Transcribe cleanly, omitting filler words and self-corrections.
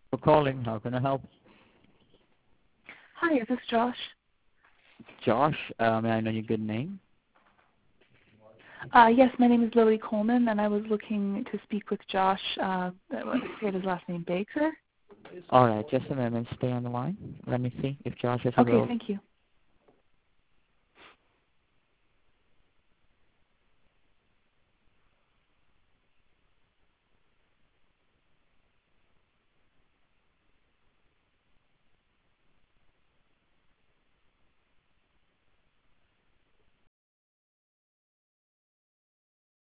For calling, how can I help? Hi, is this Josh? Josh, may I know your good name? Yes, my name is Lily Coleman, and I was looking to speak with Josh. Say his last name, Baker. All right, just a moment. Stay on the line. Let me see if Josh is Okay, available. thank you.